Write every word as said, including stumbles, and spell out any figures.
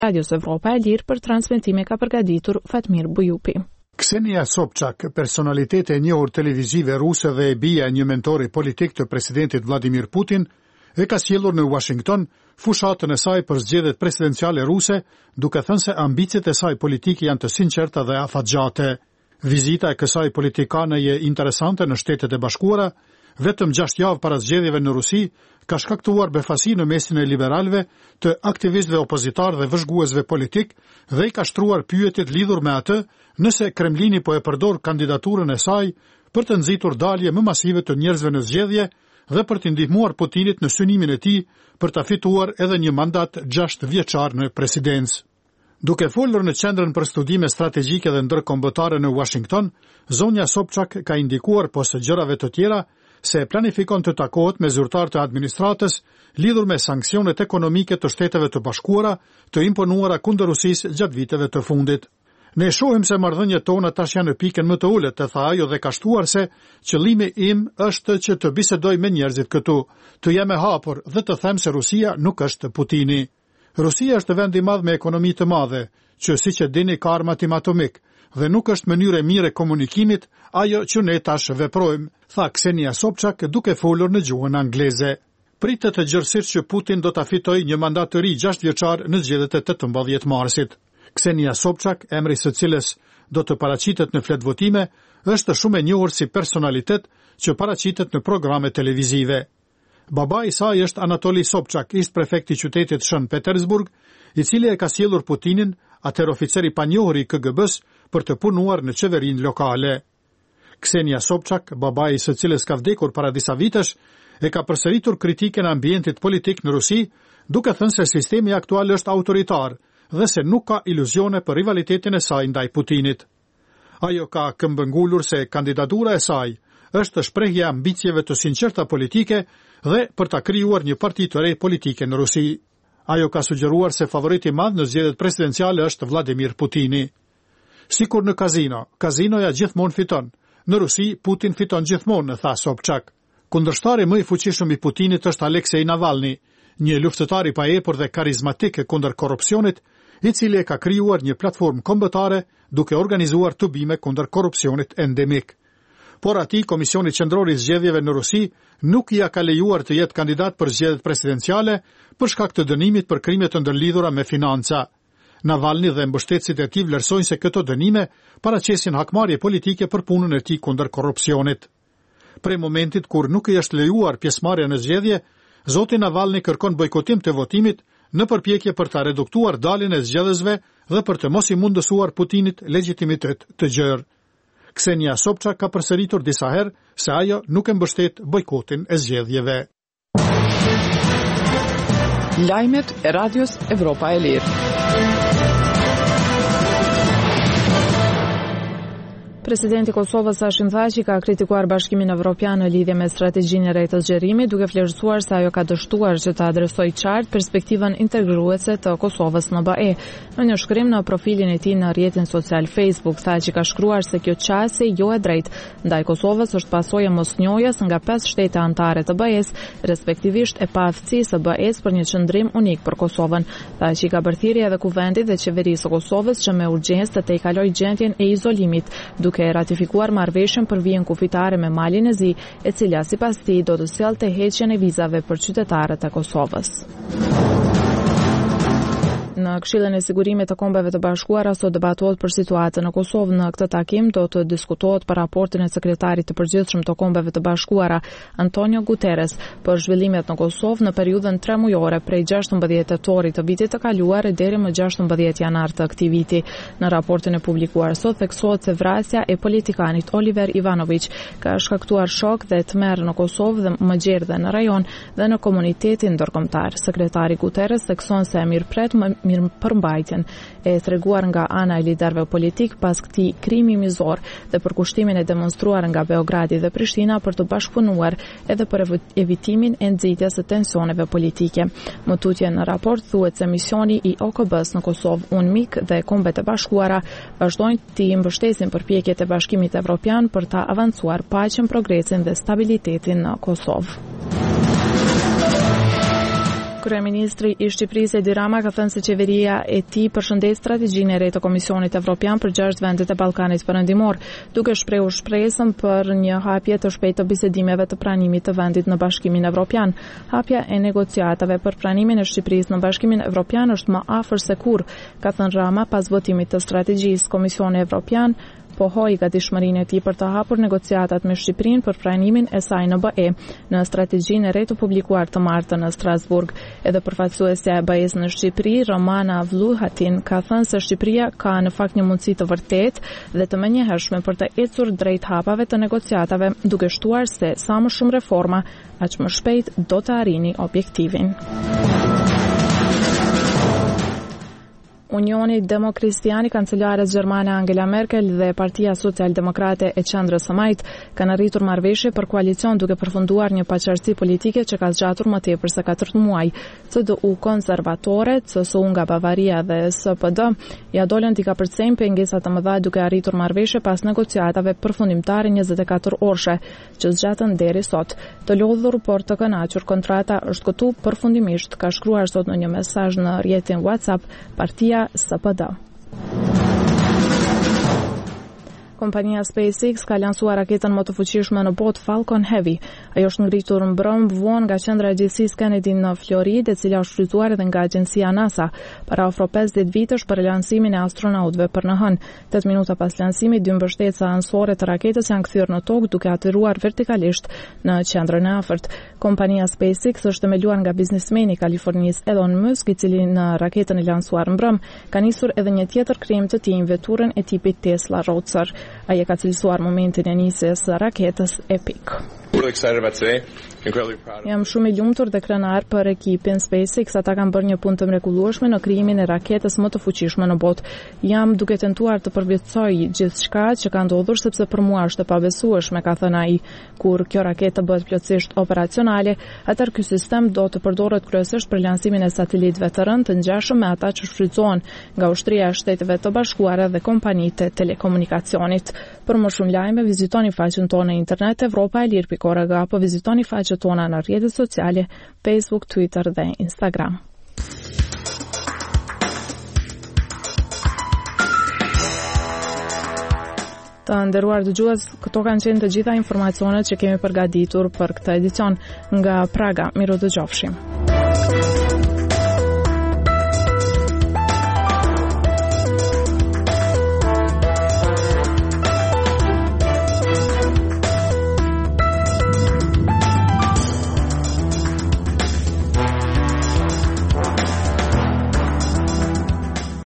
Radios Evropa e Lirë për transmetime ka përgatitur Fatmir Bujupi. Ksenia Sobchak, personalitete e njohur televizive ruse dhe e bija e një mentori politik të presidentit Vladimir Putin, e ka sjellur në Washington fushatën e saj për zgjedhjet presidenciale ruse, duke thënë se ambicet e saj politike janë të sinqerta dhe afatgjate. Vizita e kësaj politikane je interesante në Shtetet e Bashkuara, vetëm gjashtë javë para zgjedhjeve në Rusi, ka shkaktuar befasi në mesin e liberalëve, të aktivistëve opozitar dhe vëzhguesve politik dhe i ka shtruar pyetjet lidhur me atë nëse Kremlini po e përdor kandidaturën e saj për të nxitur dalje më masive të njerëzve në zgjedhje dhe për të ndihmuar Putinit në synimin e tij për ta fituar edhe një mandat gjashtë vjeçar në presidencë. Duke folur në Qendrën për Studime Strategjike dhe Ndërkombëtare në Washington, zonja Sobchak ka indikuar pas gjërave të tjera se planifikon të takohet me zyrtar të administratës lidhur me sanksionet ekonomike të Shteteve të Bashkuara të imponuara kundër Rusisë gjatë viteve të fundit. Ne shohim se marrëdhëniet tona tash janë në pikën më të ulët, të tha ajo dhe ka shtuar se qëllimi im është që të bisedoj me njerëzit këtu, të jem e hapur dhe të them se Rusia nuk është Putini. Rusia është vend i madh me ekonomi të madhe, që siç e dini ka armë atomik dhe nuk është mënyrë e mirë e komunikimit ajo që ne tash veprojmë, tha Ksenia Sobchak duke folur në gjuhën angleze. Pritet të gjërësisht që Putin do ta fitojë një mandat të ri gjashtë vjeçar në zgjedhjet e tetëmbëdhjetë marsit. Ksenia Sobchak, emri së cilës do të paraqitet në flet votime, është shumë e njohur si personalitet që paraqitet në programe televizive. Babai i saj është Anatoli Sobchak, ish prefekti i qytetit Shën Petersburg, i cili e ka sjellur Putinin, atëherë oficer i panjohur i K G B-s, për të punuar në qeverinë lokale. Ksenia Sobchak, babai së cilës ka vdekur para disa vitesh, e ka përsëritur kritikën e ambientit politik në Rusi, duke thënë se sistemi aktual është autoritar dhe se nuk ka iluzione për rivalitetin e saj ndaj Putinit. Ajo ka këmbëngulur se kandidatura e saj është shprehje e ambicieve të sinqerta politike dhe për ta krijuar një parti të re politike në Rusi. Ajo ka sugjeruar se favoriti i madh në zgjedhjet presidenciale është Vladimir Putini. Sikur në kazino, kazinoja gjithmonë fiton. Në Rusi, Putin fiton gjithmonë, tha Sobchak. Kundërshtari më i fuqishëm i Putinit është Aleksej Navalny, një luftëtar i paepër dhe karizmatik kundër korrupsionit, i cili e ka krijuar një platformë kombëtare duke organizuar tubime kundër korrupsionit endemik. Por atij Komisioni Qendror i Zgjedhjeve në Rusi nuk i ka lejuar të jetë kandidat për zgjedhjet presidenciale për shkak të dënimit për krime të ndërlidhura me financa. Navalny dhe mbështetësit e tij vlerësojnë se këto dënime paraqesin hakmarrje politike për punën e tij kundër korrupsionit. Prej momentit kur nuk i është lejuar pjesëmarrja në zgjedhje, zoti Navalny kërkon bojkotim të votimit në përpjekje për ta reduktuar daljen e zgjedhësve dhe për të mos i mundësuar Putinit legjitimitet të gjerë. Ksenia Sobchak ka përsëritur disa herë se ajo nuk e mbështet bojkotin e zgjedhjeve. Lajmet e Radios Evropa e Lirë. Presidenti i Kosovës Hashim Thaçi ka kritikuar Bashkimin Evropian në lidhje me strategjinë e re të zgjerimit, duke vlerësuar se ajo ka dështuar që të adresojë qartë perspektivën integruese të Kosovës në B E. Në një shkrim në profilin e tij në rrjetin social Facebook, Thaçi ka shkruar se kjo qasje jo e drejtë ndaj Kosovës është pasojë e mosnjohjes nga pesë shtete anëtare të B E-s, respektivisht e paaftësisë së B E-s për një qëndrim unik për Kosovën. Thaçi ka bërthirrje edhe kuvendit dhe qeverisë së Kosovës që me urgjencë të tejkalojë gjendjen e izolimit, duke e ratifikuar marrëveshjen për vijën kufitare me Malin e Zi, e cila sipas tij do të sjellte heqjen e vizave për qytetarët e Kosovës. Në Këshillin e Sigurimit të Kombeve të Bashkuara sot debatohet për situatën në Kosovë. Në këtë takim do të diskutohet për raportin e sekretarit të përgjithshëm të Kombeve të Bashkuara, Antonio Guterres, për zhvillimet në Kosovë në periudhën tre mujore prej gjashtëmbëdhjetë tetorit të vitit të kaluar deri më gjashtëmbëdhjetë janar të këtij viti. Në raportin e publikuar sot theksohet se vrasja e politikanit Oliver Ivanović ka shkaktuar shok dhe tmerr në Kosovë dhe më gjerë dhe në rajon dhe në komunitetin ndërkombëtar. Sekretari Guterres thekson se mirëpret më mirë përmbajtjen e treguar nga ana e liderëve politik pas këtij krimi mizor dhe për kushtimin e demonstruar nga Beogradi dhe Prishtina për të bashkëpunuar edhe për evitimin e nxitjes së tensioneve politike. Më tutje në raport thuhet se misioni i O K B-s në Kosovë, UNMIK dhe Kombet e Bashkuara vazhdojnë të mbështesin përpjekjet e Bashkimit Evropian për ta avancuar paqen, progresin dhe stabilitetin në Kosovë. Kryeministri i Shqipërisë Edi Rama ka thënë se qeveria e tij përshëndet strategjinë e re të Komisionit Evropian për gjashtë vendet e Ballkanit Perëndimor, duke shprehur shpresën për një hapje të shpejtë të bisedimeve të pranimit të vendit në Bashkimin Evropian. Hapja e negociatave për pranimin e Shqipërisë në Bashkimin Evropian është më afër se kurrë, ka thënë Rama pas votimit të strategjisë. Komisioni Evropian pohoi gatishmërinë e tij për të hapur negociatat me Shqipërinë për pranimin e saj në B E në strategjinë e re të publikuar të martën në Strasburg. Edhe përfaqësuesja e B E-s në Shqipëri, Romana Vlluhatin, ka thënë se Shqipëria ka në fakt një mundësi të vërtetë dhe të menjëhershme për të ecur drejt hapave të negociatave, duke shtuar se sa më shumë reforma, aq më shpejt do të arrini objektivin. Unioni Demokristian i kancelares gjermane Angela Merkel dhe Partia Socialdemokrate e Qendrës së Majt kanë arritur marrëveshje për koalicion duke përfunduar një paqartësi politike që ka zgjatur më tepër se katër muaj. C D U konservatore, C S U nga Bavaria dhe S P D ja dolën t'i kapërcejnë pengesa të mëdha duke arritur marrëveshje pas negociatave përfundimtare njëzet e katër orëshe që zgjatën deri sot. Të lodhur por të kënaqur, kontrata është këtu përfundimisht, ka shkruar sot në një mesazh në rrjetin WhatsApp Partia S P D. Kompania SpaceX ka lansuar raketën më të fuqishme në botë Falcon Heavy. Ajo është ngritur mbrëm vonë nga qendra e gjithësisë Kennedy në Floridë, e cila është shfrytzuar edhe nga agjencia NASA para ofro pesëdhjetë vitesh për lansimin e astronautëve për në hënë. tetë minuta pas lansimit, dy mbështetësa anësore të raketës janë kthyer në tokë duke aterruar vertikalisht në qendrën e afërt. Kompania SpaceX është themeluar nga biznesmeni i Kalifornisë Elon Musk, i cili në raketën e lansuar mbrëm ka nisur edhe një tjetër krim të tij, veturën e tipit Tesla Roadster. Ai e ka cilësuar momentin e nisjes së raketës epik. Jam shumë i lumtur dhe krenar për ekipin SpaceX. Ata kanë bërë një punë të mrekullueshme në krijimin e raketës më të fuqishme në botë. Jam duke tentuar të përvjetësoj gjithçka që ka ndodhur sepse për mua është e pabesueshme, ka thënë ai. Kur kjo raketë bëhet plotësisht operacionale, atëherë ky sistem do të përdoret kryesisht për lansimin e satelitëve të rënd të ngjashëm me ata që shfrytëzohen nga ushtria e Shteteve të Bashkuara dhe kompanitë e telekomunikacionit. Për më shumë lajme, vizitoni faqen tonë në internet europa e lir pikë org apo vizitoni faqet tona në rrjetet sociale, Facebook, Twitter dhe Instagram. Të nderuar dëgjues, këto kanë qenë të gjitha informacionet që kemi përgatitur për këtë edicion nga Praga. Miru dëgjofshim.